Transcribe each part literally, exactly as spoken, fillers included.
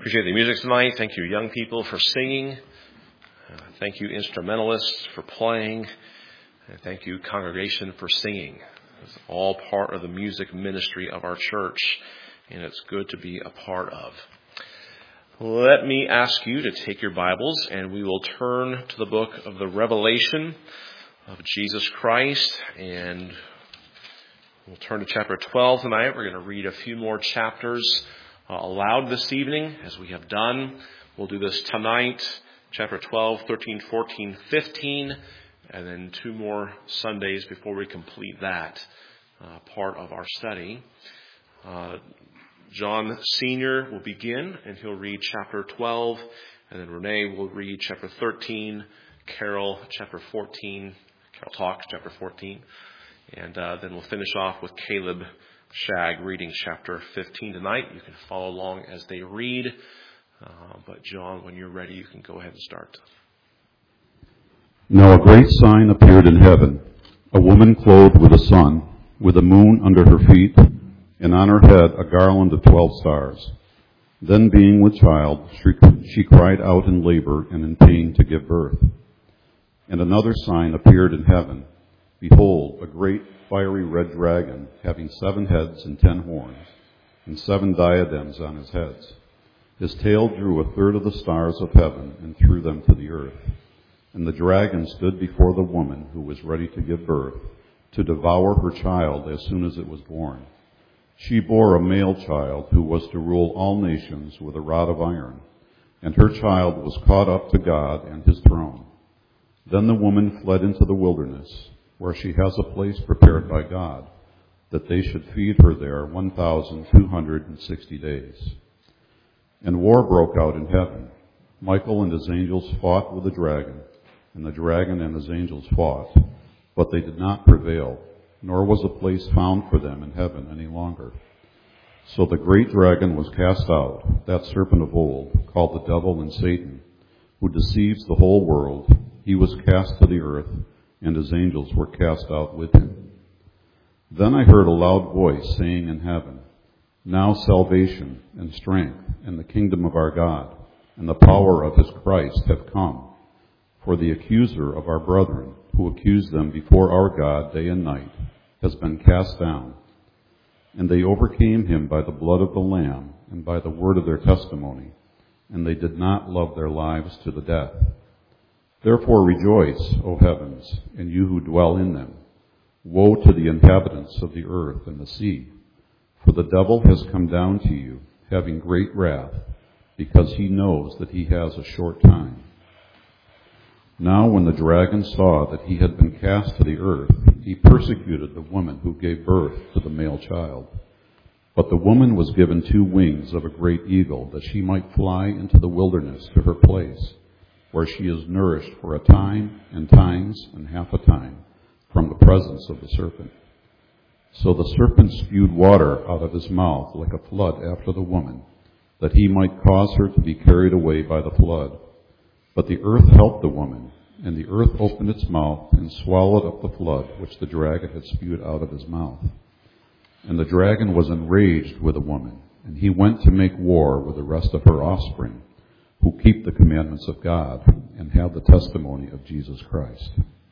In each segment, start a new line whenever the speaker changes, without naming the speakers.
appreciate the music tonight. Thank you, young people, for singing. Uh, thank you, instrumentalists, for playing. And thank you, congregation, for singing. It's all part of the music ministry of our church, and it's good to be a part of. Let me ask you to take your Bibles, and we will turn to the book of the Revelation of Jesus Christ, and we'll turn to chapter twelve tonight. We're going to read a few more chapters uh, aloud this evening, as we have done. We'll do this tonight, chapter twelve, thirteen, fourteen, fifteen, and then two more Sundays before we complete that uh, part of our study. Uh, John Senior will begin, and he'll read chapter twelve, and then Renee will read chapter thirteen, Carol chapter fourteen, Carol talks chapter fourteen, and uh, then we'll finish off with Caleb Shag reading chapter fifteen tonight. You can follow along as they read, uh, but John, when you're ready, you can go ahead and start.
Now a great sign appeared in heaven, a woman clothed with the sun, with the moon under her feet, and on her head a garland of twelve stars. Then being with child, she, she cried out in labor and in pain to give birth. And another sign appeared in heaven. Behold, a great fiery red dragon, having seven heads and ten horns, and seven diadems on his heads. His tail drew a third of the stars of heaven and threw them to the earth. And the dragon stood before the woman who was ready to give birth, to devour her child as soon as it was born. She bore a male child who was to rule all nations with a rod of iron, and her child was caught up to God and his throne. Then the woman fled into the wilderness, where she has a place prepared by God, that they should feed her there one thousand two hundred sixty days. And war broke out in heaven. Michael and his angels fought with the dragon, and the dragon and his angels fought, but they did not prevail, nor was a place found for them in heaven any longer. So the great dragon was cast out, that serpent of old, called the devil and Satan, who deceives the whole world. He was cast to the earth, and his angels were cast out with him. Then I heard a loud voice saying in heaven, Now salvation and strength and the kingdom of our God and the power of his Christ have come. For the accuser of our brethren, who accused them before our God day and night, has been cast down. And they overcame him by the blood of the Lamb and by the word of their testimony, and they did not love their lives to the death. Therefore rejoice, O heavens, and you who dwell in them. Woe to the inhabitants of the earth and the sea, for the devil has come down to you, having great wrath, because he knows that he has a short time. Now when the dragon saw that he had been cast to the earth, he persecuted the woman who gave birth to the male child. But the woman was given two wings of a great eagle, that she might fly into the wilderness to her place, where she is nourished for a time and times and half a time from the presence of the serpent. So the serpent spewed water out of his mouth like a flood after the woman, that he might cause her to be carried away by the flood. But the earth helped the woman, and the earth opened its mouth and swallowed up the flood which the dragon had spewed out of his mouth. And the dragon was enraged with the woman, and he went to make war with the rest of her offspring, who keep the commandments of God and have the testimony of Jesus Christ.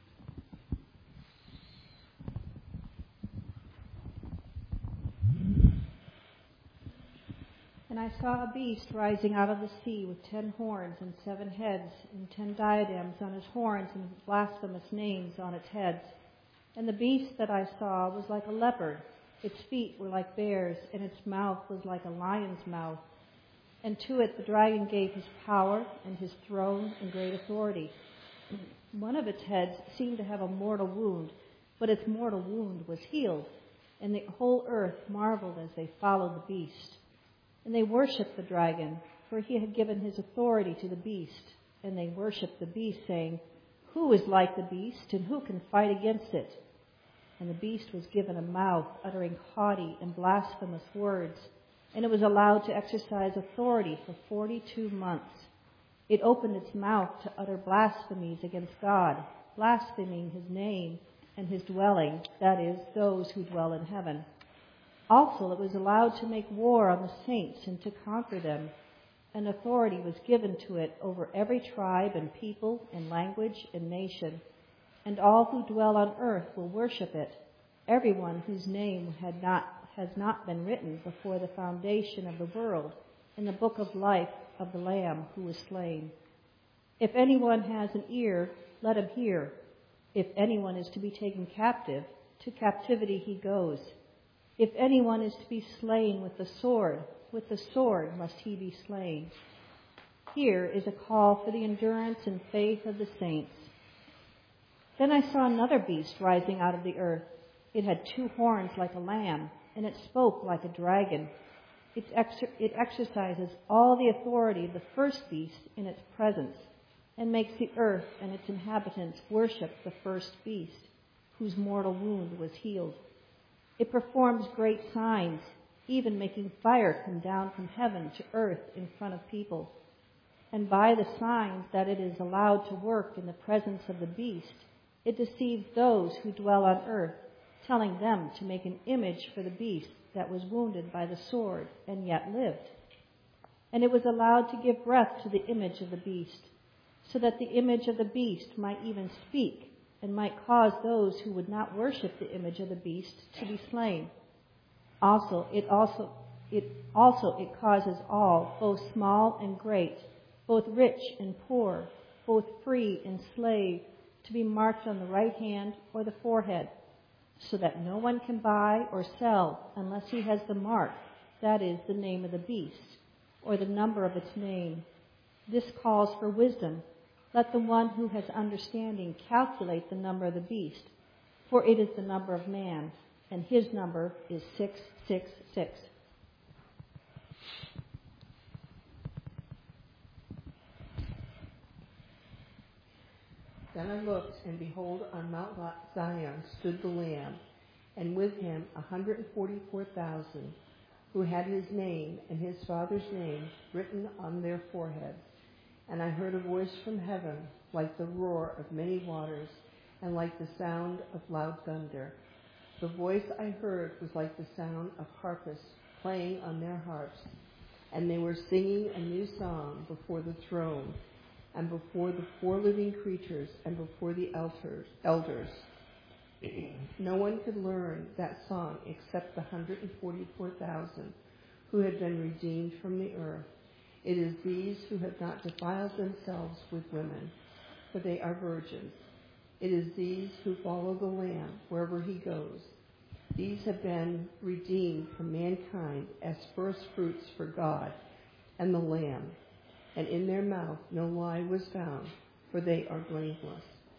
And I saw a beast rising out of the sea with ten horns and seven heads and ten diadems on his horns and blasphemous names on its heads. And the beast that I saw was like a leopard. Its feet were like bears, and its mouth was like a lion's mouth. And to it the dragon gave his power and his throne and great authority. One of its heads seemed to have a mortal wound, but its mortal wound was healed. And the whole earth marveled as they followed the beast. And they worshipped the dragon, for he had given his authority to the beast. And they worshipped the beast, saying, Who is like the beast, and who can fight against it? And the beast was given a mouth uttering haughty and blasphemous words, and it was allowed to exercise authority for forty-two months. It opened its mouth to utter blasphemies against God, blaspheming his name and his dwelling, that is, those who dwell in heaven. Also, it was allowed to make war on the saints and to conquer them. and authority was given to it over every tribe and people and language and nation. And all who dwell on earth will worship it, everyone whose name had not, has not been written before the foundation of the world in the book of life of the Lamb who was slain. If anyone has an ear, let him hear. If anyone is to be taken captive, to captivity he goes. If anyone is to be slain with the sword, with the sword must he be slain. Here is a call for the endurance and faith of the saints. Then I saw another beast rising out of the earth. It had two horns like a lamb, and it spoke like a dragon. It, exer- it exercises all the authority of the first beast in its presence, and makes the earth and its inhabitants worship the first beast, whose mortal wound was healed. It performs great signs, even making fire come down from heaven to earth in front of people. And by the signs that it is allowed to work in the presence of the beast, it deceives those who dwell on earth, telling them to make an image for the beast that was wounded by the sword and yet lived. And it was allowed to give breath to the image of the beast, so that the image of the beast might even speak and might cause those who would not worship the image of the beast to be slain. Also, it also it also it causes all, both small and great, both rich and poor, both free and slave, to be marked on the right hand or the forehead, so that no one can buy or sell unless he has the mark, that is, the name of the beast, or the number of its name. This calls for wisdom. Let the one who has understanding calculate the number of the beast, for it is the number of man, and his number is six six six.
Then I looked, and behold, on Mount Zion stood the Lamb, and with him a hundred and forty-four thousand, who had his name and his Father's name written on their foreheads. And I heard a voice from heaven, like the roar of many waters, and like the sound of loud thunder. The voice I heard was like the sound of harpists playing on their harps, and they were singing a new song before the throne, and before the four living creatures, and before the elders. elders. No one could learn that song except the one hundred forty-four thousand who had been redeemed from the earth. It is these who have not defiled themselves with women, for they are virgins. It is these who follow the Lamb wherever he goes. These have been redeemed from mankind as first fruits for God and the Lamb. And in their mouth no lie was found, for they are blameless.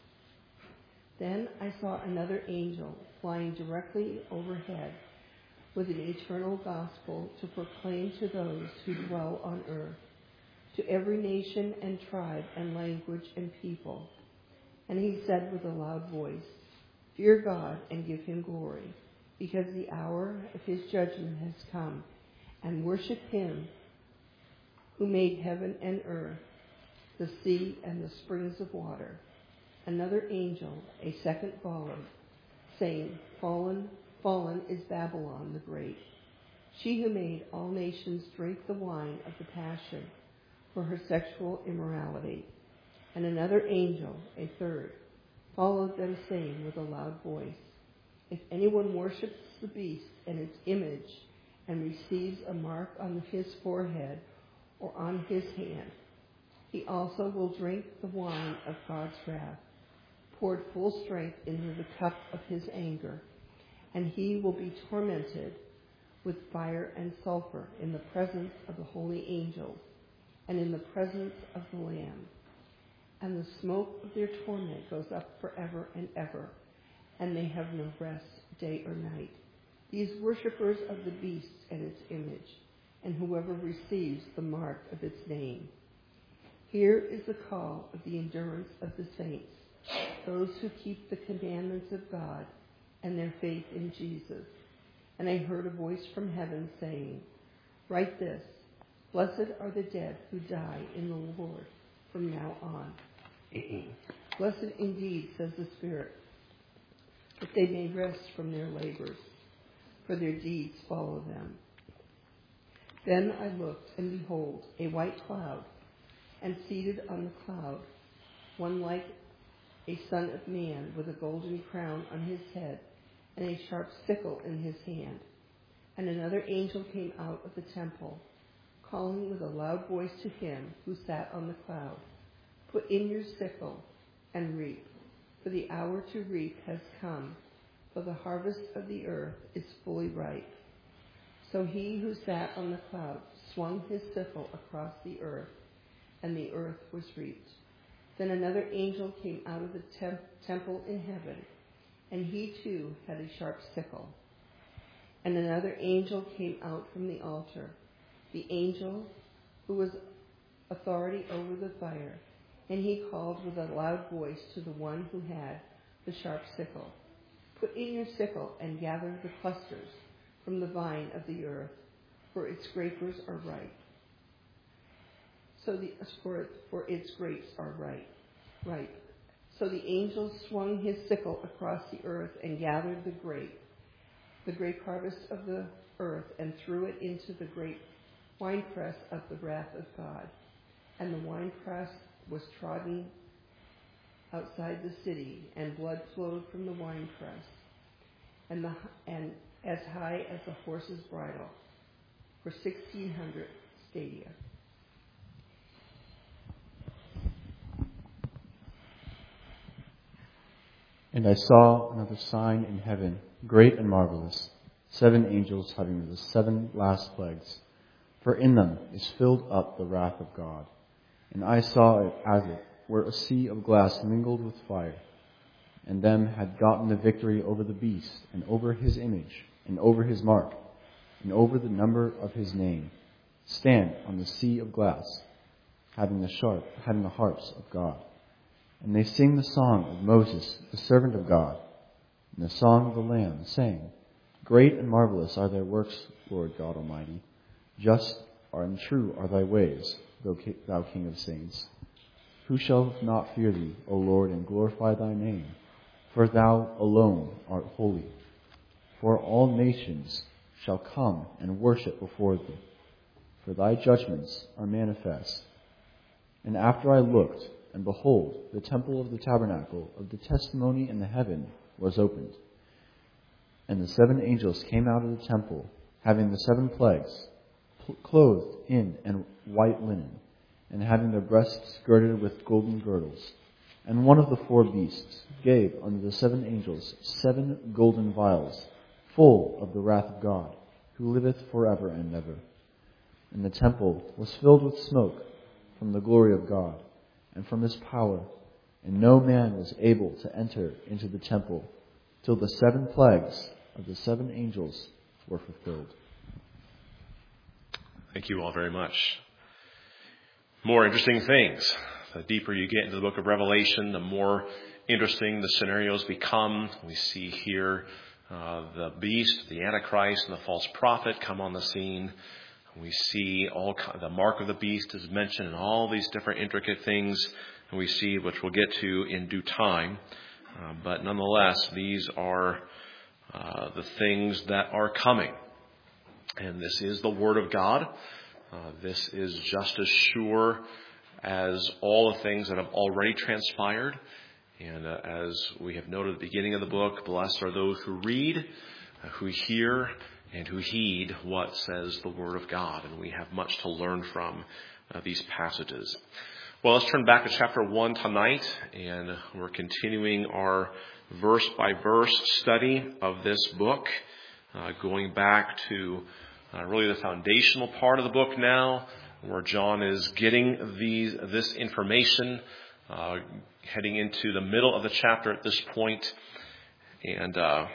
Then I saw another angel flying directly overhead with an eternal gospel to proclaim to those who dwell on earth, to every nation and tribe and language and people. And he said with a loud voice, "Fear God and give him glory, because the hour of his judgment has come, and worship him who made heaven and earth, the sea and the springs of water." Another angel, a second followed, saying, Fallen, fallen is Babylon the Great, she who made all nations drink the wine of the passion for her sexual immorality. And another angel, a third, followed them, saying with a loud voice, If anyone worships the beast and its image and receives a mark on his forehead or on his hand, he also will drink the wine of God's wrath, poured full strength into the cup of his anger, and he will be tormented with fire and sulfur in the presence of the holy angels and in the presence of the Lamb. And the smoke of their torment goes up forever and ever, and they have no rest day or night, these worshippers of the beast and its image, and whoever receives the mark of its name. Here is the call of the endurance of the saints, those who keep the commandments of God and their faith in Jesus. And I heard a voice from heaven saying, Write this, Blessed are the dead who die in the Lord from now on. Blessed indeed, says the Spirit, that they may rest from their labors, for their deeds follow them. Then I looked, and behold, a white cloud, and seated on the cloud, one like a son of man, with a golden crown on his head, and a sharp sickle in his hand. And another angel came out of the temple, calling with a loud voice to him who sat on the cloud, "Put in your sickle and reap, for the hour to reap has come, for the harvest of the earth is fully ripe." So he who sat on the cloud swung his sickle across the earth, and the earth was reaped. Then another angel came out of the temp- temple in heaven, and he too had a sharp sickle. And another angel came out from the altar, the angel who was authority over the fire, and he called with a loud voice to the one who had the sharp sickle, "Put in your sickle and gather the clusters from the vine of the earth, for its grapes are ripe. So the for, for its grapes are ripe, ripe." So the angel swung his sickle across the earth and gathered the grape, the grape harvest of the earth, and threw it into the great winepress of the wrath of God. And the winepress was trodden outside the city, and blood flowed from the winepress, and the and as high as a horse's bridle, for sixteen hundred stadia.
And I saw another sign in heaven, great and marvelous, seven angels having the seven last plagues, for in them is filled up the wrath of God. And I saw it as it were a sea of glass mingled with fire, and them had gotten the victory over the beast, and over his image, and over his mark, and over the number of his name, stand on the sea of glass, having the sharp, having the harps of God. And they sing the song of Moses, the servant of God, and the song of the Lamb, saying, "Great and marvelous are thy works, Lord God Almighty. Just and true are thy ways, thou King of saints. Who shall not fear thee, O Lord, and glorify thy name? For thou alone art holy. For all nations shall come and worship before thee, for thy judgments are manifest." And after I looked, and behold, the temple of the tabernacle of the testimony in the heaven was opened. And the seven angels came out of the temple, having the seven plagues, clothed in and white linen, and having their breasts girded with golden girdles. And one of the four beasts gave unto the seven angels seven golden vials, full of the wrath of God, who liveth forever and ever. And the temple was filled with smoke from the glory of God, and from his power, and no man was able to enter into the temple till the seven plagues of the seven angels were fulfilled.
Thank you all very much. More interesting things. The deeper you get into the book of Revelation, the more interesting the scenarios become. We see here uh, the beast, the Antichrist, and the false prophet come on the scene. We see all the mark of the beast is mentioned and all these different intricate things, and we see, which we'll get to in due time. Uh, but nonetheless, these are uh, the things that are coming. And this is the Word of God. Uh, this is just as sure as all the things that have already transpired. And uh, as we have noted at the beginning of the book, blessed are those who read, uh, who hear, and who heed what says the Word of God. And we have much to learn from uh, these passages. Well, let's turn back to chapter one tonight, and we're continuing our verse-by-verse study of this book, uh, going back to uh, really the foundational part of the book now, where John is getting these this information, uh, heading into the middle of the chapter at this point, and uh,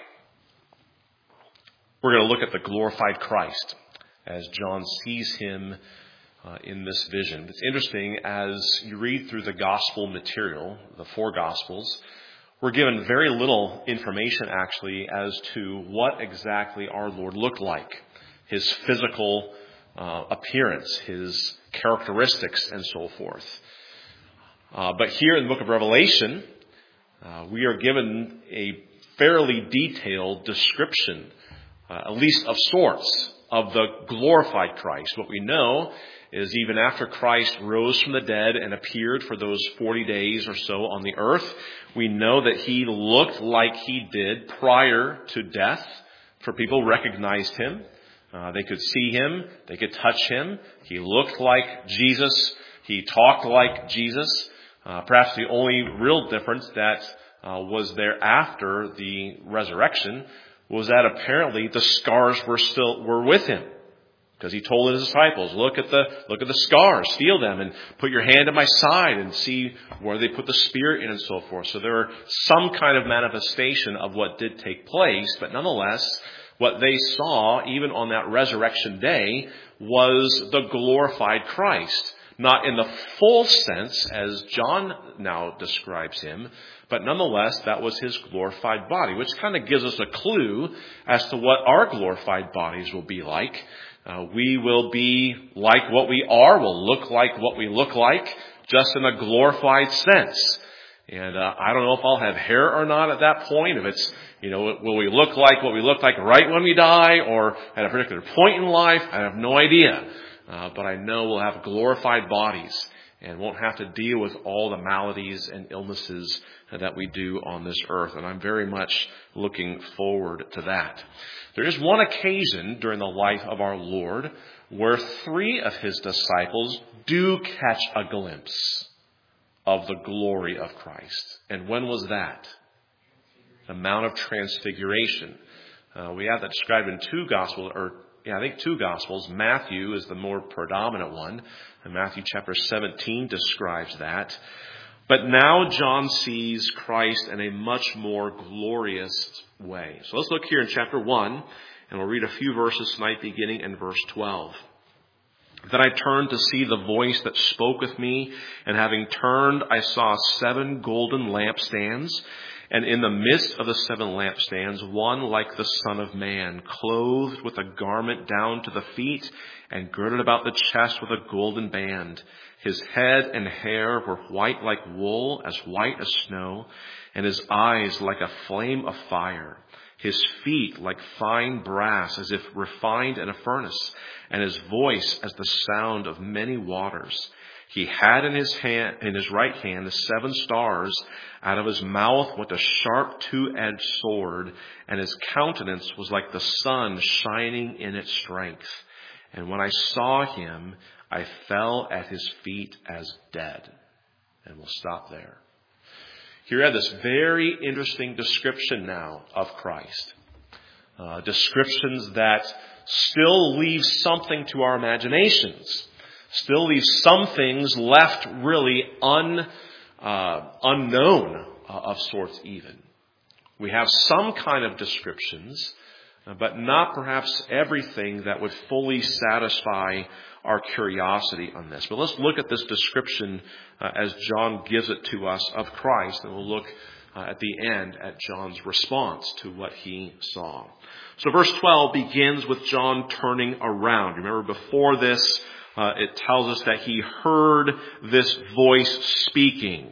we're going to look at the glorified Christ as John sees him uh, in this vision. It's interesting, as you read through the gospel material, the four gospels, we're given very little information actually as to what exactly our Lord looked like, his physical uh, appearance, his characteristics, and so forth. Uh, but here in the book of Revelation, uh, we are given a fairly detailed description, uh, at least of sorts, of the glorified Christ. What we know is even after Christ rose from the dead and appeared for those forty days or so on the earth, we know that he looked like he did prior to death, for people recognized him. Uh, they could see him. They could touch him. He looked like Jesus. He talked like Jesus. Uh, perhaps the only real difference that uh, was there after the resurrection was that apparently the scars were still were with him, because he told his disciples, "Look at the look at the scars, feel them, and put your hand at my side and see where they put the spear in, and so forth." So there were some kind of manifestation of what did take place, but nonetheless, what they saw even on that resurrection day was the glorified Christ. Not in the full sense as John now describes him, but nonetheless, that was his glorified body, which kind of gives us a clue as to what our glorified bodies will be like. Uh, we will be like what we are, will look like what we look like, just in a glorified sense. And uh, I don't know if I'll have hair or not at that point, if it's, you know, will we look like what we look like right when we die, or at a particular point in life? I have no idea. Uh, but I know we'll have glorified bodies and won't have to deal with all the maladies and illnesses that we do on this earth. And I'm very much looking forward to that. There is one occasion during the life of our Lord where three of his disciples do catch a glimpse of the glory of Christ. And when was that? The Mount of Transfiguration. Uh, we have that described in two Gospels, or Yeah, I think two Gospels. Matthew is the more predominant one. And Matthew chapter seventeen describes that. But now John sees Christ in a much more glorious way. So let's look here in chapter one, and we'll read a few verses tonight beginning in verse twelve. "Then I turned to see the voice that spoke with me, and having turned, I saw seven golden lampstands. And in the midst of the seven lampstands, one like the Son of Man, clothed with a garment down to the feet and girded about the chest with a golden band. His head and hair were white like wool, as white as snow, and his eyes like a flame of fire. His feet like fine brass, as if refined in a furnace, and his voice as the sound of many waters. He had in his hand, in his right hand, the seven stars. Out of his mouth went a sharp two-edged sword, and his countenance was like the sun shining in its strength. And when I saw him, I fell at his feet as dead." And we'll stop there. Here we have this very interesting description now of Christ. Uh, descriptions that still leave something to our imaginations. Still leaves some things left really un, uh, unknown uh, of sorts even. We have some kind of descriptions, uh, but not perhaps everything that would fully satisfy our curiosity on this. But let's look at this description uh, as John gives it to us of Christ, and we'll look uh, at the end at John's response to what he saw. So verse twelve begins with John turning around. Remember, before this, Uh, it tells us that he heard this voice speaking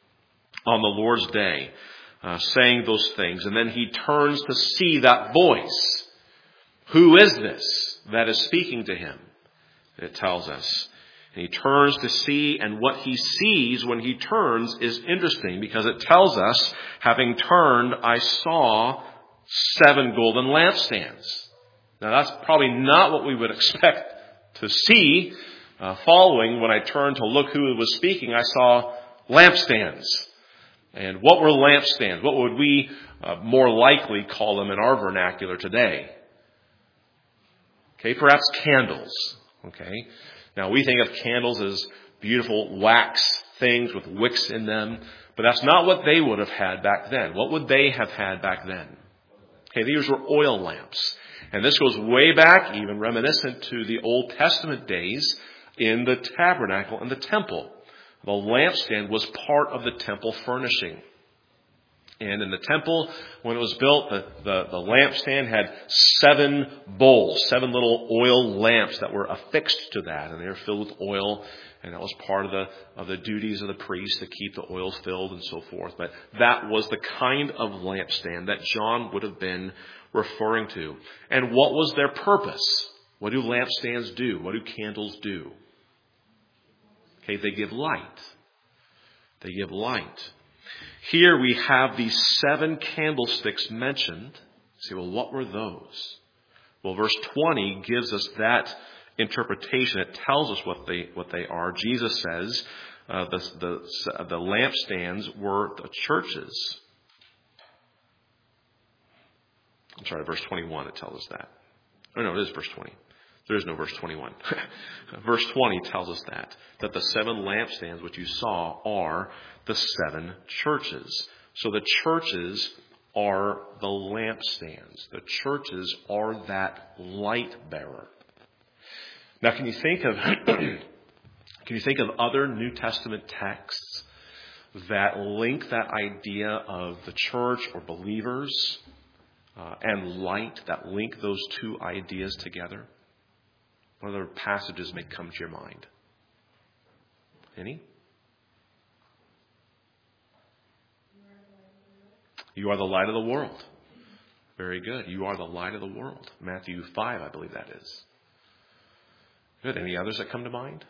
on the Lord's day, uh, saying those things. And then he turns to see that voice. Who is this that is speaking to him? It tells us. And he turns to see, and what he sees when he turns is interesting, because it tells us, having turned, I saw seven golden lampstands. Now that's probably not what we would expect to see. Uh, following, when I turned to look who was speaking, I saw lampstands. And what were lampstands? What would we uh, more likely call them in our vernacular today? Okay, perhaps candles. Okay, now we think of candles as beautiful wax things with wicks in them, but that's not what they would have had back then. What would they have had back then? Okay, these were oil lamps. And this goes way back, even reminiscent to the Old Testament days in the tabernacle and the temple. The lampstand was part of the temple furnishing. And in the temple, when it was built, the, the, the lampstand had seven bowls, seven little oil lamps that were affixed to that. And they were filled with oil. And that was part of the of the duties of the priest to keep the oil filled and so forth. But that was the kind of lampstand that John would have been referring to. And what was their purpose? What do lampstands do? What do candles do? Okay, they give light. They give light. Here we have these seven candlesticks mentioned. Say, well, what were those? Well, verse twenty gives us that interpretation. It tells us what they what they are. Jesus says uh, the, the, the lampstands were the churches. I'm sorry, verse twenty-one, it tells us that. Oh, no, it is verse twenty. There is no verse twenty-one. Verse twenty tells us that, that the seven lampstands which you saw are the seven churches. So the churches are the lampstands. The churches are that light bearer. Now, can you think of can you think of other New Testament texts that link that idea of the church or believers uh, and light, that link those two ideas together? What other passages may come to your mind? Any? You are the light of the world. Very good. You are the light of the world. Matthew five, I believe that is. Good. Any others that come to mind?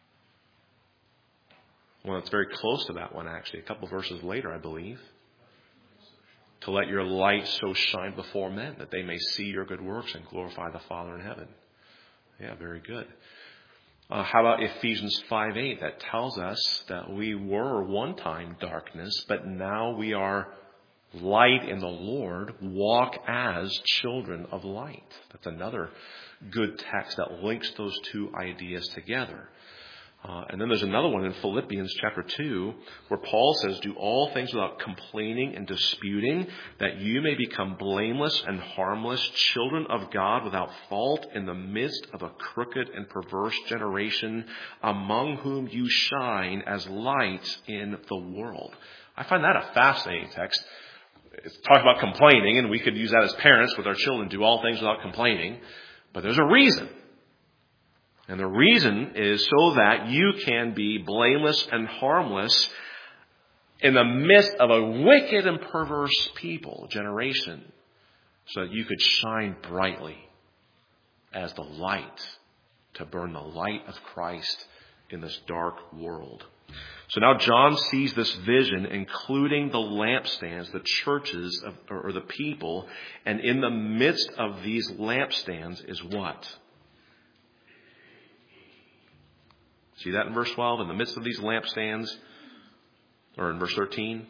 Well, it's very close to that one, actually. A couple verses later, I believe. To let your light so shine before men that they may see your good works and glorify the Father in heaven. Yeah, very good. Uh, how about Ephesians five eight? That tells us that we were one time darkness, but now we are light in the Lord. Walk as children of light. That's another good text that links those two ideas together. Uh, and then there's another one in Philippians chapter two where Paul says, do all things without complaining and disputing, that you may become blameless and harmless, children of God without fault in the midst of a crooked and perverse generation, among whom you shine as lights in the world. I find that a fascinating text. It's talking about complaining, and we could use that as parents with our children, do all things without complaining. But there's a reason. And the reason is so that you can be blameless and harmless in the midst of a wicked and perverse people, generation, so that you could shine brightly as the light, to burn the light of Christ in this dark world. So now John sees this vision, including the lampstands, the churches, of, or the people, and in the midst of these lampstands is what? See that in verse twelve? In the midst of these lampstands, or in verse thirteen,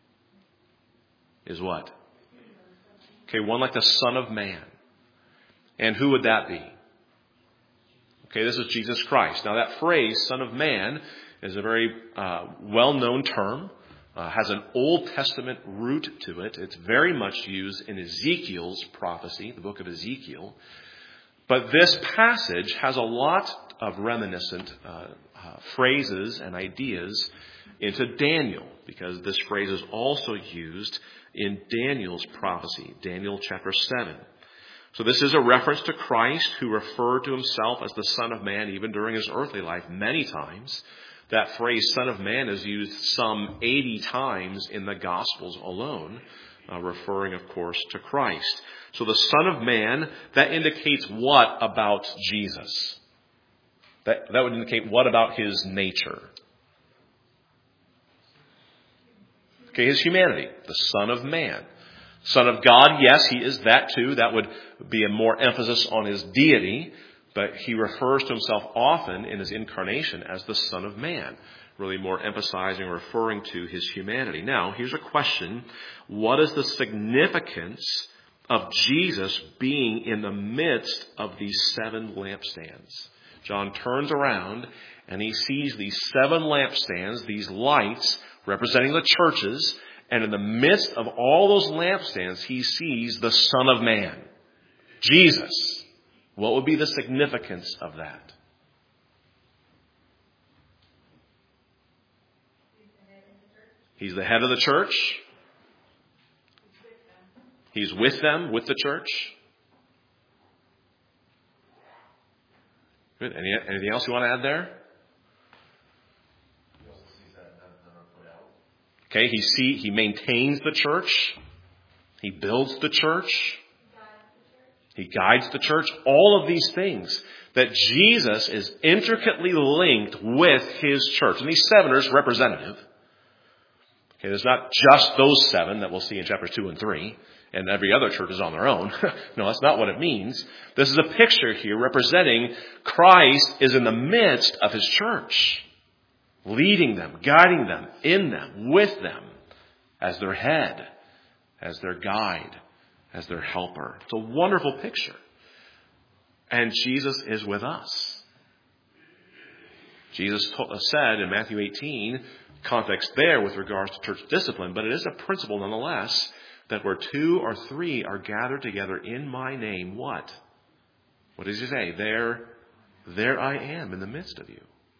is what? Okay, one like the Son of Man. And who would that be? Okay, this is Jesus Christ. Now that phrase, Son of Man, is a very uh, well-known term. Uh, has an Old Testament root to it. It's very much used in Ezekiel's prophecy, the book of Ezekiel. But this passage has a lot of reminiscent uh, uh, phrases and ideas into Daniel, because this phrase is also used in Daniel's prophecy, Daniel chapter seven. So this is a reference to Christ, who referred to himself as the Son of Man even during his earthly life many times. That phrase, Son of Man, is used some eighty times in the Gospels alone, uh, referring, of course, to Christ. So the Son of Man, that indicates what about Jesus? That, that would indicate what about his nature? Okay, his humanity, the Son of Man. Son of God, yes, he is that too. That would be a more emphasis on his deity. But he refers to himself often in his incarnation as the Son of Man, really more emphasizing or referring to his humanity. Now, here's a question. What is the significance of Jesus being in the midst of these seven lampstands? John turns around and he sees these seven lampstands, these lights representing the churches, and in the midst of all those lampstands, he sees the Son of Man, Jesus. What would be the significance of that? He's the head of the church. He's with them, with the church. Good. Any, anything else you want to add there? Okay, he see he maintains the church. He builds the church. He guides the church. All of these things. That Jesus is intricately linked with his church. And these seven are just representative. Okay, there's not just those seven that we'll see in chapters two and three. And every other church is on their own. No, that's not what it means. This is a picture here representing Christ is in the midst of his church. Leading them, guiding them, in them, with them. As their head. As their guide. As their helper. It's a wonderful picture. And Jesus is with us. Jesus said in Matthew eighteen, context there with regards to church discipline, but it is a principle nonetheless, that where two or three are gathered together in my name, what? What does he say? There, there I am in the midst of you.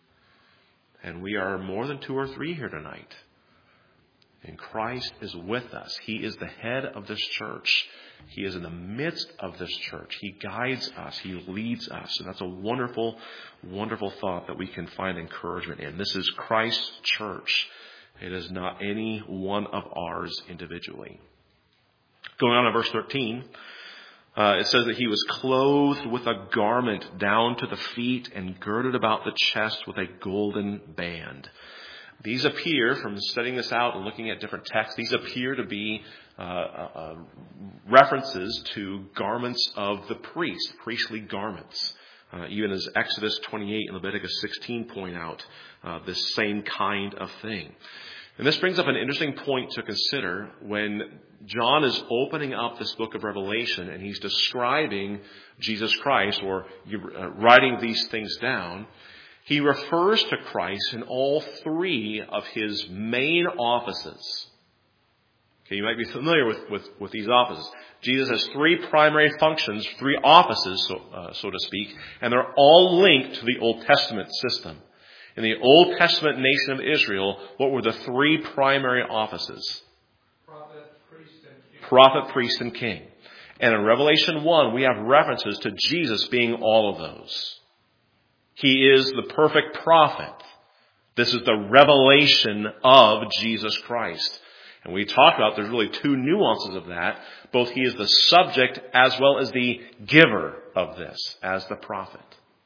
And we are more than two or three here tonight. And Christ is with us. He is the head of this church. He is in the midst of this church. He guides us. He leads us. And that's a wonderful, wonderful thought that we can find encouragement in. This is Christ's church. It is not any one of ours individually. Going on in verse thirteen, uh, it says that he was clothed with a garment down to the feet and girded about the chest with a golden band. These appear, from studying this out and looking at different texts, these appear to be uh, uh, references to garments of the priest, priestly garments. Uh, even as Exodus twenty-eight and Leviticus sixteen point out uh, this same kind of thing. And this brings up an interesting point to consider when John is opening up this book of Revelation and he's describing Jesus Christ or uh, writing these things down. He refers to Christ in all three of his main offices. Okay, you might be familiar with, with, with these offices. Jesus has three primary functions, three offices, so, uh, so to speak, and they're all linked to the Old Testament system. In the Old Testament nation of Israel, what were the three primary offices?
Prophet, priest, and king.
Prophet, priest, and king. And in Revelation one, we have references to Jesus being all of those. He is the perfect prophet. This is the revelation of Jesus Christ. And we talked about there's really two nuances of that. Both he is the subject as well as the giver of this, as the prophet.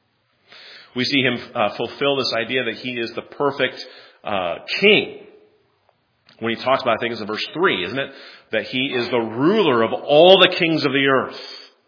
We see him uh, fulfill this idea that he is the perfect uh, king. When he talks about, I think it's in verse three, isn't it? That he is the ruler of all the kings of the earth.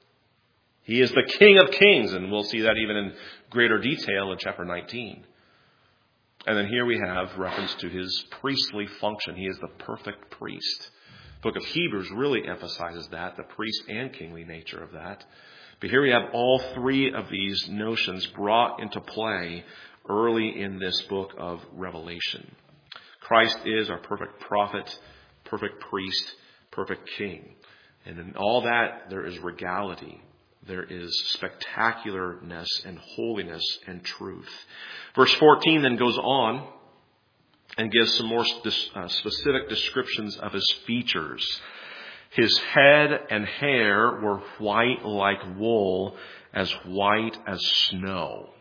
He is the King of kings, and we'll see that even in greater detail in chapter nineteen. And then here we have reference to his priestly function. He is the perfect priest. The book of Hebrews really emphasizes that, the priest and kingly nature of that. But here we have all three of these notions brought into play early in this book of Revelation. Christ is our perfect prophet, perfect priest, perfect king. And in all that, there is regality. There is spectacularness and holiness and truth. Verse fourteen then goes on and gives some more uh, specific descriptions of his features. His head and hair were white like wool, as white as snow.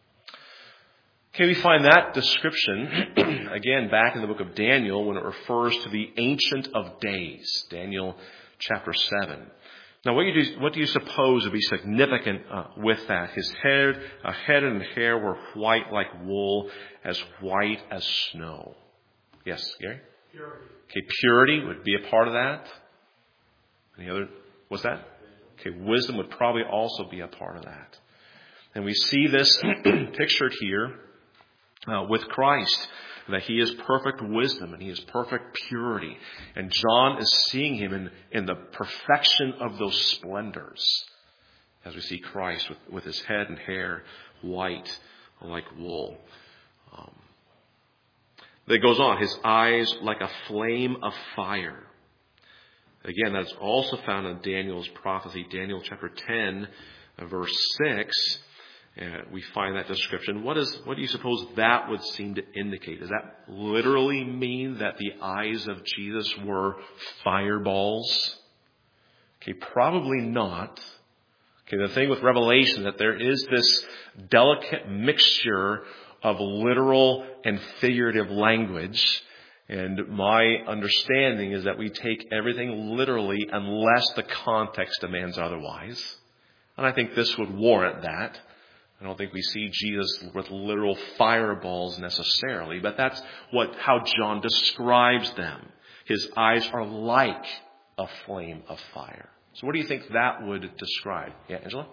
Okay, we find that description, again, back in the book of Daniel when it refers to the Ancient of Days, Daniel chapter seven. Now, what, you do, what do you suppose would be significant uh, with that? His head, uh, head and hair were white like wool, as white as snow. Yes, Gary?
Purity.
Okay, purity would be a part of that. Any other? What's that? Okay, wisdom would probably also be a part of that. And we see this pictured here uh, with Christ, that he is perfect wisdom and he is perfect purity. And John is seeing him in, in the perfection of those splendors as we see Christ with, with his head and hair white like wool. Um, it goes on, his eyes like a flame of fire. Again, that's also found in Daniel's prophecy, Daniel chapter ten, verse six. Uh, we find that description. What is? What do you suppose that would seem to indicate? Does that literally mean that the eyes of Jesus were fireballs? Okay, probably not. Okay, the thing with Revelation that there is this delicate mixture of literal and figurative language. And my understanding is that we take everything literally unless the context demands otherwise. And I think this would warrant that. I don't think we see Jesus with literal fireballs necessarily, but that's what how John describes them. His eyes are like a flame of fire. So what do you think that would describe? Yeah, Angela?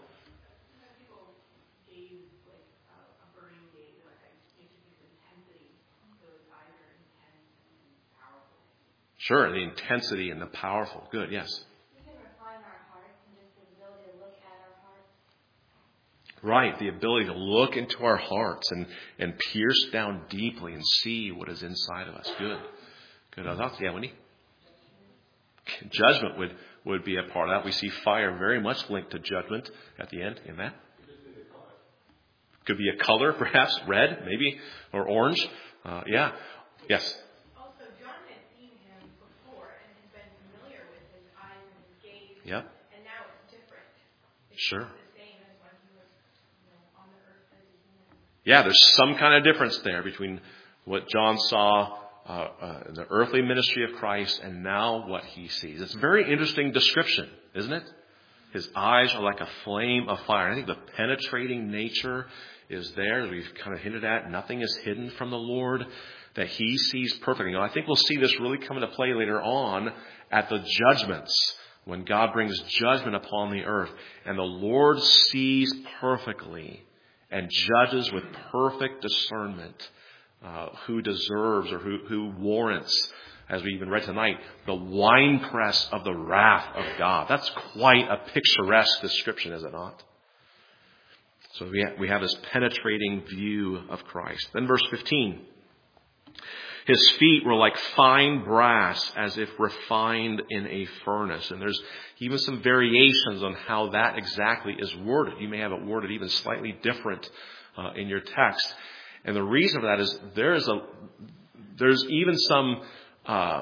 Sure, the intensity and the powerful. Good, yes.
We can refine our hearts and just the ability to look at our hearts.
Right, the ability to look into our hearts and, and pierce down deeply and see what is inside of us. Good. Good. I thought, yeah, Wendy? Judgment would, would be a part of that. We see fire very much linked to judgment at the end. Amen? Could be a color, perhaps, red, maybe, or orange. Uh, yeah. Yes.
Also, John had seen him before and had been familiar with his eyes and his gaze.
Yep.
And now it's different. It's
Sure.
not the same as when he was, you know, on the earth as a human.
Yeah, there's some kind of difference there between what John saw uh, uh, in the earthly ministry of Christ and now what he sees. It's a very interesting description, isn't it? His eyes are like a flame of fire. I think the penetrating nature is there. We've kind of hinted at nothing is hidden from the Lord, that he sees perfectly. Now, I think we'll see this really come into play later on at the judgments, when God brings judgment upon the earth. And the Lord sees perfectly and judges with perfect discernment uh, who deserves or who, who warrants, as we even read tonight, the winepress of the wrath of God. That's quite a picturesque description, is it not? So we have, we have this penetrating view of Christ. Then verse fifteen. His feet were like fine brass, as if refined in a furnace. And there's even some variations on how that exactly is worded. You may have it worded even slightly different uh, in your text. And the reason for that is there's a there's even some uh,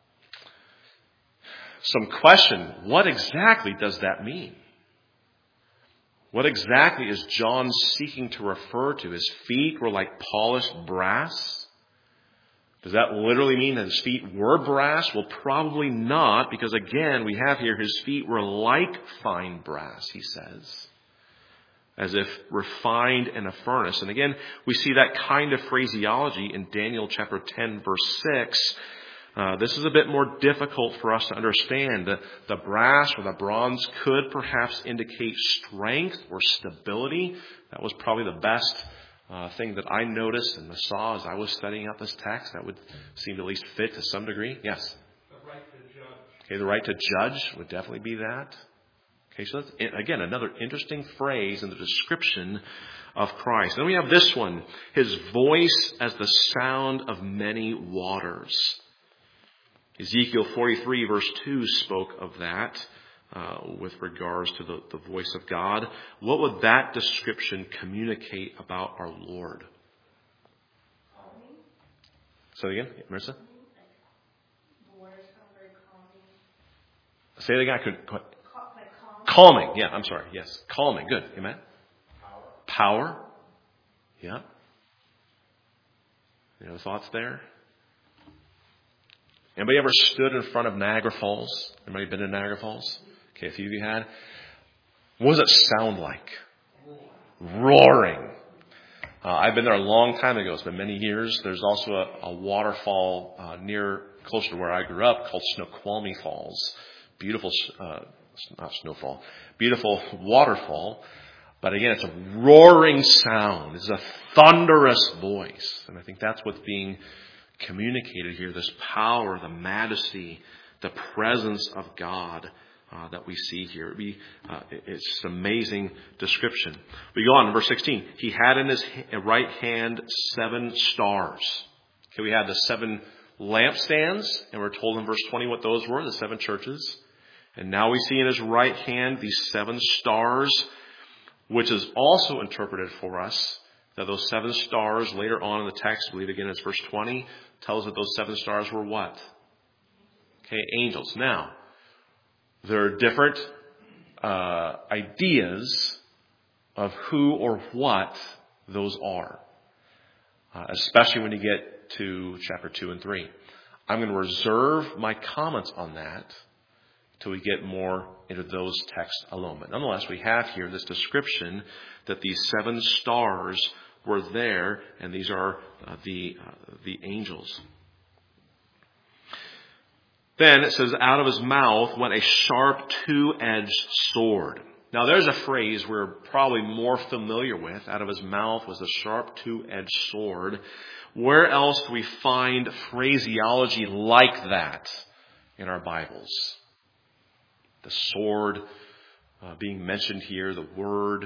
some question. What exactly does that mean? What exactly is John seeking to refer to? His feet were like polished brass. Does that literally mean that his feet were brass? Well, probably not, because again, we have here his feet were like fine brass, he says, as if refined in a furnace. And again, we see that kind of phraseology in Daniel chapter ten, verse six. Uh, this is a bit more difficult for us to understand. The, the brass or the bronze could perhaps indicate strength or stability. That was probably the best uh, thing that I noticed and saw as I was studying out this text. That would seem to at least fit to some degree. Yes?
The right to judge.
Okay, the right to judge would definitely be that. Okay, so that's, again, another interesting phrase in the description of Christ. Then we have this one. His voice as the sound of many waters. Ezekiel forty-three verse two spoke of that uh, with regards to the, the voice of God. What would that description communicate about our Lord?
Calming.
Say it again, Marissa?
Like, the waters sound very calming.
Say it again. I couldn't. Quite.
Cal- like calm.
Calming. Yeah, I'm sorry. Yes, calming. Good. Amen.
Power.
Power. Yeah. Any other thoughts there? Anybody ever stood in front of Niagara Falls? Anybody been to Niagara Falls? Okay, a few of you had. What does it sound like? Roaring. Uh, I've been there a long time ago. It's been many years. There's also a, a waterfall uh, near, closer to where I grew up, called Snoqualmie Falls. Beautiful, uh, not snowfall, beautiful waterfall. But again, it's a roaring sound. It's a thunderous voice. And I think that's what's being communicated here, this power, the majesty, the presence of God uh, that we see here. It'd be, uh, it's an amazing description. We go on in verse sixteen. He had in his right hand seven stars. Okay, we had the seven lampstands, and we're told in verse twenty what those were, the seven churches. And now we see in his right hand these seven stars, which is also interpreted for us that those seven stars later on in the text, I believe again it's verse twenty, tells that those seven stars were what? Okay, angels. Now, there are different uh, ideas of who or what those are, uh, especially when you get to chapter two and three. I'm going to reserve my comments on that till we get more into those texts alone. But nonetheless, we have here this description that these seven stars were there, and these are uh, the uh, the angels. Then it says, out of his mouth went a sharp two-edged sword. Now there's a phrase we're probably more familiar with. Out of his mouth was a sharp two-edged sword. Where else do we find phraseology like that in our Bibles? The sword uh, being mentioned here, the word.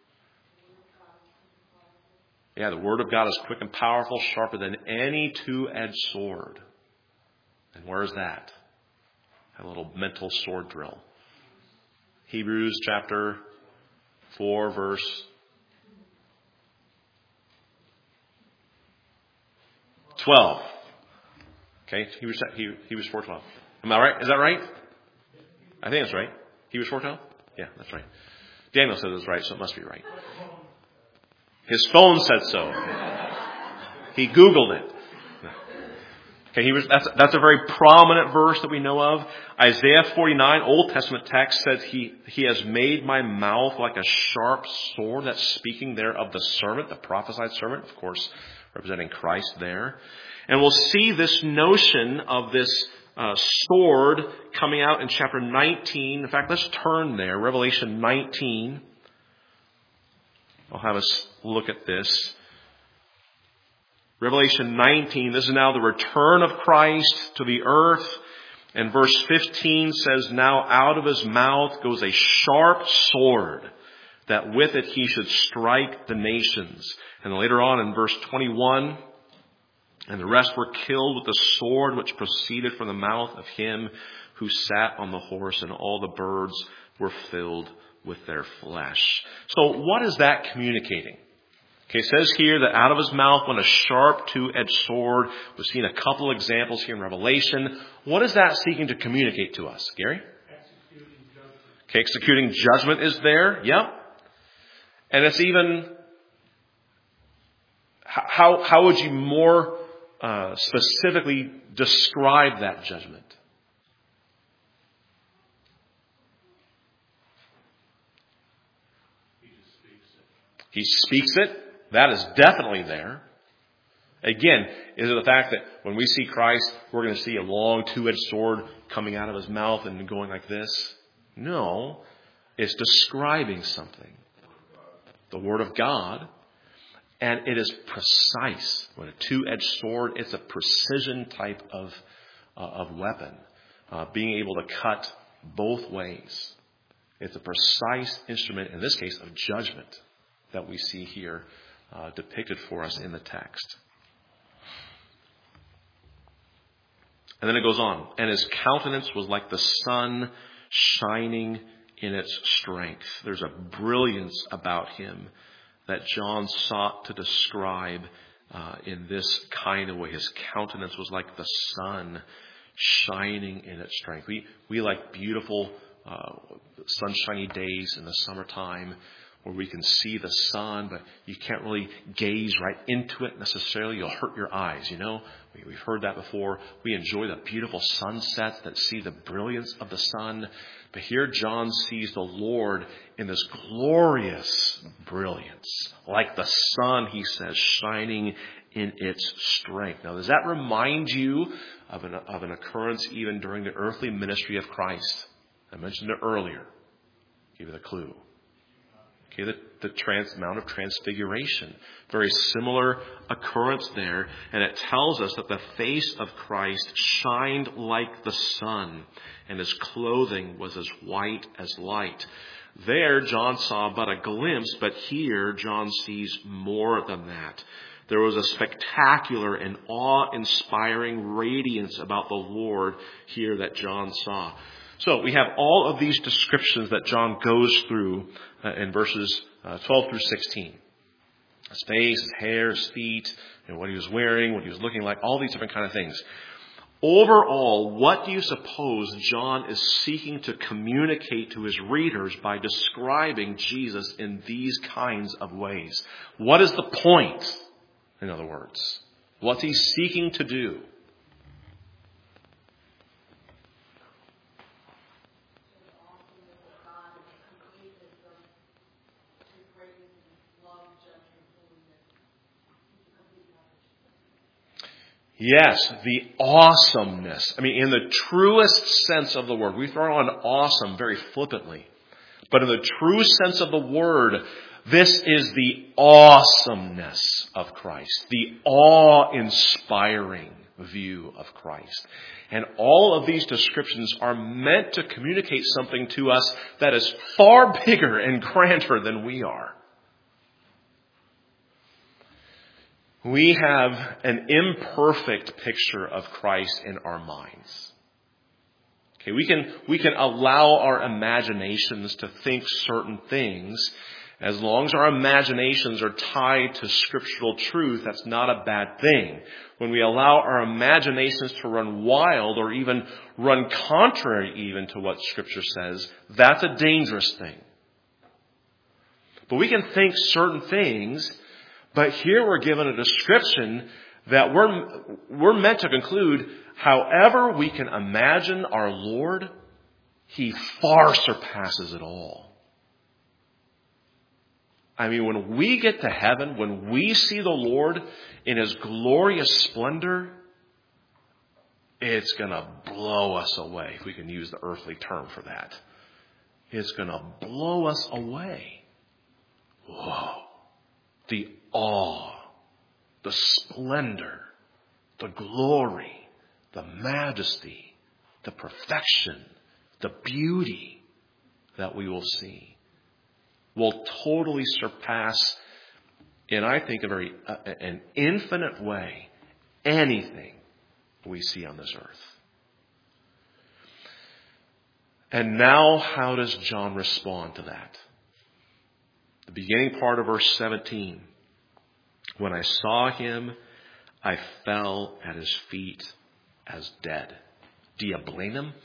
Yeah, the word of God is quick and powerful, sharper than any two-edged sword. And where is that? A little mental sword drill. Hebrews chapter four, verse twelve. Okay, Hebrews, Hebrews four twelve. Am I right? Is that right? I think that's right. Hebrews four twelve? Yeah, that's right. Daniel said it was right, so it must be right. His phone said so. He Googled it. Okay, he was, that's, that's a very prominent verse that we know of. Isaiah forty-nine, Old Testament text, says he, he has made my mouth like a sharp sword. That's speaking there of the servant, the prophesied servant, of course, representing Christ there. And we'll see this notion of this uh, sword coming out in chapter nineteen. In fact, let's turn there, Revelation nineteen. I'll have us look at this. Revelation nineteen, this is now the return of Christ to the earth. And verse fifteen says, now out of his mouth goes a sharp sword, that with it he should strike the nations. And later on in verse twenty-one, and the rest were killed with the sword which proceeded from the mouth of him who sat on the horse, and all the birds were filled with their flesh. So what is that communicating? Okay, it says here that out of his mouth went a sharp two-edged sword. We've seen a couple of examples here in Revelation. What is that seeking to communicate to us, Gary?
Executing judgment.
Okay, executing judgment is there. Yep. And it's even, how, how would you more uh, specifically describe that judgment?
He just speaks it.
He speaks it. That is definitely there. Again, is it the fact that when we see Christ, we're going to see a long two-edged sword coming out of his mouth and going like this? No. It's describing something. The Word of God. And it is precise. When a two-edged sword, it's a precision type of, uh, of weapon. Uh, being able to cut both ways. It's a precise instrument, in this case, of judgment that we see here uh, depicted for us in the text. And then it goes on. And his countenance was like the sun shining in its strength. There's a brilliance about him that John sought to describe uh, in this kind of way. His countenance was like the sun shining in its strength. We, we like beautiful uh, sunshiny days in the summertime, where we can see the sun, but you can't really gaze right into it necessarily. You'll hurt your eyes, you know. We, we've heard that before. We enjoy the beautiful sunsets that see the brilliance of the sun. But here John sees the Lord in this glorious brilliance. Like the sun, he says, shining in its strength. Now, does that remind you of an, of an occurrence even during the earthly ministry of Christ? I mentioned it earlier. Give you the clue. Okay, the, the trans, Mount of Transfiguration. Very similar occurrence there. And it tells us that the face of Christ shined like the sun, and his clothing was as white as light. There, John saw but a glimpse, but here, John sees more than that. There was a spectacular and awe-inspiring radiance about the Lord here that John saw. So we have all of these descriptions that John goes through uh, in verses uh, twelve through sixteen. His face, his hair, his feet, you know, what he was wearing, what he was looking like, all these different kind of things. Overall, what do you suppose John is seeking to communicate to his readers by describing Jesus in these kinds of ways? What is the point, in other words? What's he seeking to do? Yes, the awesomeness. I mean, in the truest sense of the word. We throw on awesome very flippantly. But in the true sense of the word, this is the awesomeness of Christ. The awe-inspiring view of Christ. And all of these descriptions are meant to communicate something to us that is far bigger and grander than we are. We have an imperfect picture of Christ in our minds. Okay, we can, we can allow our imaginations to think certain things. As long as our imaginations are tied to scriptural truth, that's not a bad thing. When we allow our imaginations to run wild or even run contrary even to what Scripture says, that's a dangerous thing. But we can think certain things, but here we're given a description that we're, we're meant to conclude, however we can imagine our Lord, He far surpasses it all. I mean, when we get to heaven, when we see the Lord in His glorious splendor, it's going to blow us away, if we can use the earthly term for that. It's going to blow us away. Whoa. The awe, the splendor, the glory, the majesty, the perfection, the beauty that we will see will totally surpass, in I think a very uh, an infinite way, anything we see on this earth. And now, how does John respond to that? The beginning part of verse seventeen. When I saw him, I fell at his feet as dead. Do you blame him?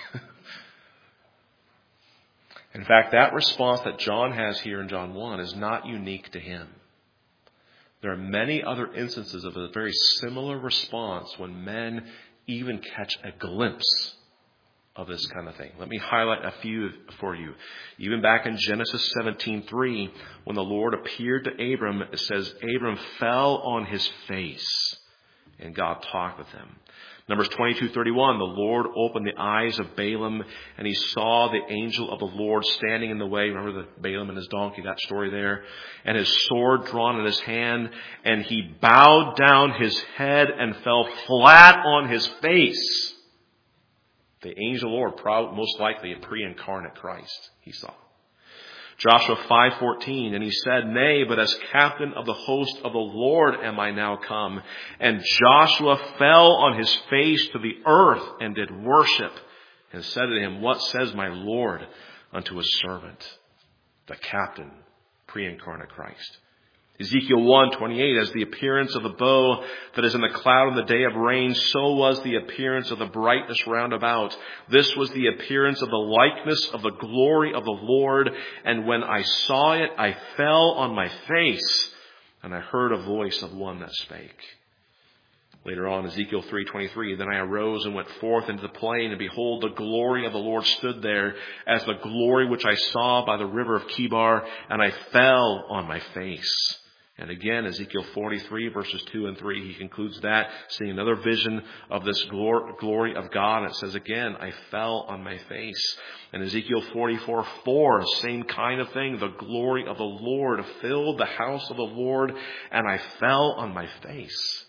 In fact, that response that John has here in John one is not unique to him. There are many other instances of a very similar response when men even catch a glimpse of this kind of thing. Let me highlight a few for you. Even back in Genesis seventeen three, when the Lord appeared to Abram, it says, Abram fell on his face, and God talked with him. Numbers twenty-two thirty-one, the Lord opened the eyes of Balaam, and he saw the angel of the Lord standing in the way. Remember the Balaam and his donkey, that story there? And his sword drawn in his hand, and he bowed down his head and fell flat on his face. The angel of the Lord, probably, most likely a pre-incarnate Christ, he saw. Joshua five fourteen, and he said, Nay, but as captain of the host of the Lord am I now come. And Joshua fell on his face to the earth and did worship, and said to him, What says my Lord unto his servant? The captain, pre-incarnate Christ. Ezekiel one twenty-eight, as the appearance of the bow that is in the cloud in the day of rain, so was the appearance of the brightness round about. This was the appearance of the likeness of the glory of the Lord. And when I saw it, I fell on my face, and I heard a voice of one that spake. Later on, Ezekiel three twenty-three, Then I arose and went forth into the plain, and behold, the glory of the Lord stood there, as the glory which I saw by the river of Chebar, and I fell on my face. And again, Ezekiel forty-three, verses two and three, he concludes that, seeing another vision of this glory of God. And it says again, I fell on my face. And Ezekiel forty-four four, same kind of thing. The glory of the Lord filled the house of the Lord, and I fell on my face.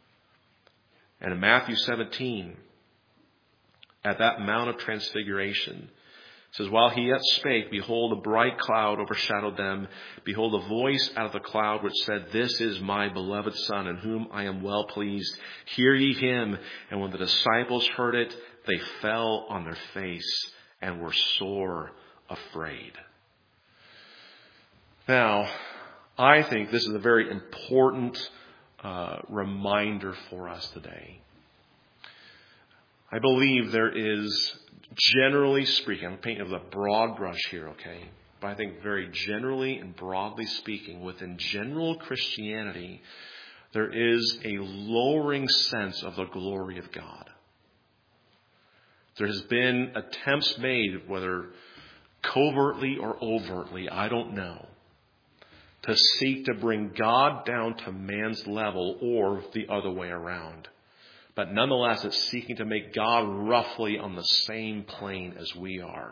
And in Matthew seventeen, at that Mount of Transfiguration, it says, While he yet spake, behold, a bright cloud overshadowed them. Behold, a voice out of the cloud which said, This is my beloved Son, in whom I am well pleased. Hear ye him. And when the disciples heard it, they fell on their face and were sore afraid. Now, I think this is a very important uh, reminder for us today. I believe there is, generally speaking, I'm painting with a broad brush here, okay? But I think very generally and broadly speaking, within general Christianity, there is a lowering sense of the glory of God. There has been attempts made, whether covertly or overtly, I don't know, to seek to bring God down to man's level or the other way around. But nonetheless, it's seeking to make God roughly on the same plane as we are.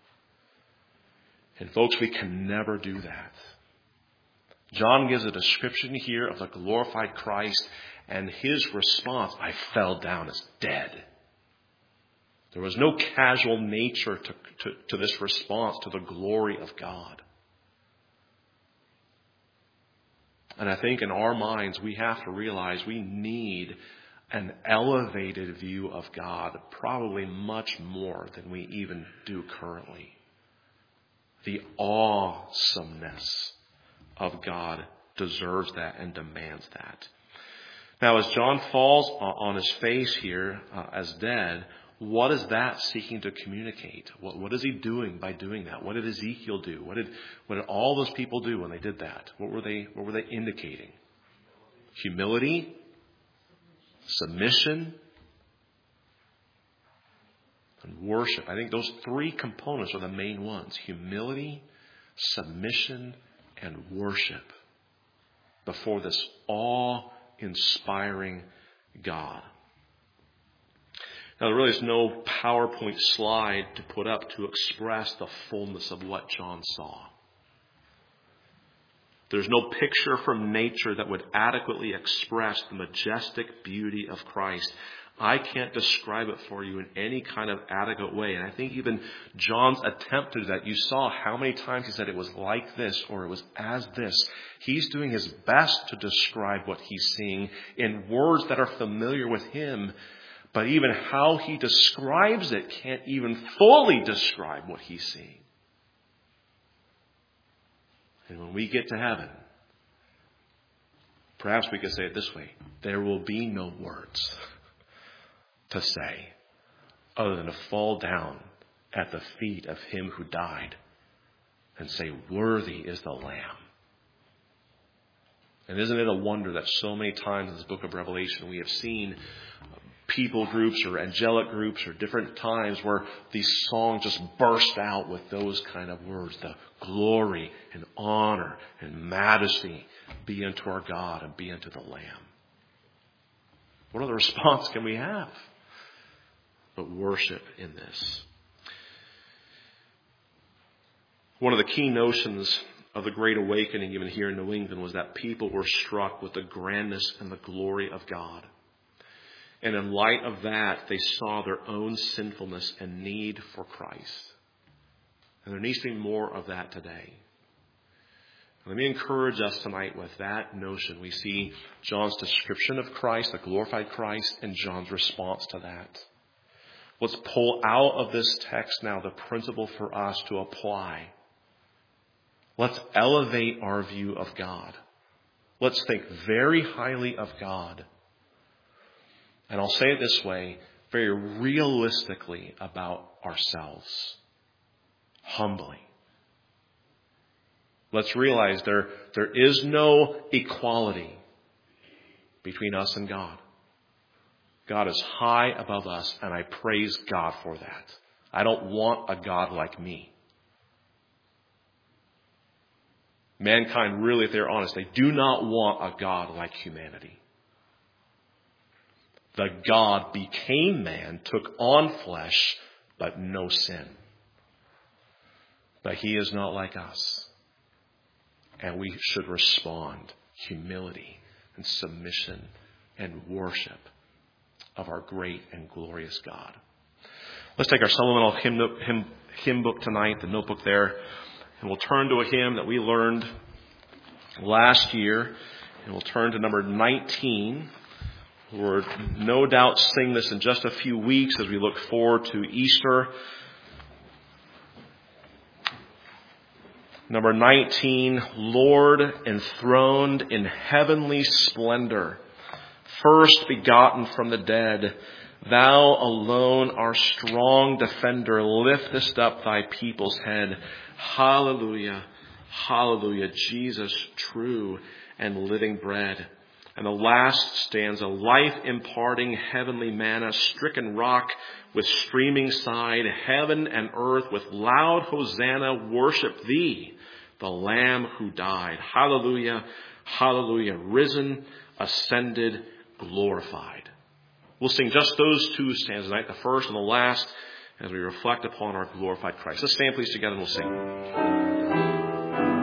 And folks, we can never do that. John gives a description here of the glorified Christ, and his response, I fell down as dead. There was no casual nature to, to, to this response to the glory of God. And I think in our minds, we have to realize we need an elevated view of God, probably much more than we even do currently. The awesomeness of God deserves that and demands that. Now, as John falls on his face here uh, as dead, what is that seeking to communicate? What, what is he doing by doing that? What did Ezekiel do? What did what did all those people do when they did that? What were they what were they indicating? Humility, submission, and worship. I think those three components are the main ones. Humility, submission, and worship before this awe-inspiring God. Now, there really is no PowerPoint slide to put up to express the fullness of what John saw. There's no picture from nature that would adequately express the majestic beauty of Christ. I can't describe it for you in any kind of adequate way. And I think even John's attempt to do that, you saw how many times he said it was like this or it was as this. He's doing his best to describe what he's seeing in words that are familiar with him. But even how he describes it can't even fully describe what he's seeing. And when we get to heaven, perhaps we could say it this way: there will be no words to say other than to fall down at the feet of him who died and say, worthy is the Lamb. And isn't it a wonder that so many times in this book of Revelation we have seen people groups or angelic groups or different times where these songs just burst out with those kind of words. The glory and honor and majesty be unto our God and be unto the Lamb. What other response can we have but worship in this? One of the key notions of the Great Awakening, even here in New England, was that people were struck with the grandness and the glory of God. And in light of that, they saw their own sinfulness and need for Christ. And there needs to be more of that today. Let me encourage us tonight with that notion. We see John's description of Christ, the glorified Christ, and John's response to that. Let's pull out of this text now the principle for us to apply. Let's elevate our view of God. Let's think very highly of God. And I'll say it this way, very realistically about ourselves. Humbly. Let's realize there, there is no equality between us and God. God is high above us, and I praise God for that. I don't want a God like me. Mankind, really, if they're honest, they do not want a God like humanity. The God became man, took on flesh, but no sin. But he is not like us. And we should respond humility and submission and worship of our great and glorious God. Let's take our supplemental hymn, hymn, hymn book tonight, the notebook there, and we'll turn to a hymn that we learned last year, and we'll turn to number nineteen. We'll no doubt sing this in just a few weeks as we look forward to Easter. Number nineteen, Lord enthroned in heavenly splendor, first begotten from the dead, thou alone our strong defender, liftest up thy people's head. Hallelujah, hallelujah, Jesus, true and living bread. And the last stanza, life imparting heavenly manna, stricken rock with streaming side, heaven and earth with loud hosanna worship thee, the Lamb who died. Hallelujah, hallelujah, risen, ascended, glorified. We'll sing just those two stanzas tonight, the first and the last, as we reflect upon our glorified Christ. Let's stand please together and we'll sing.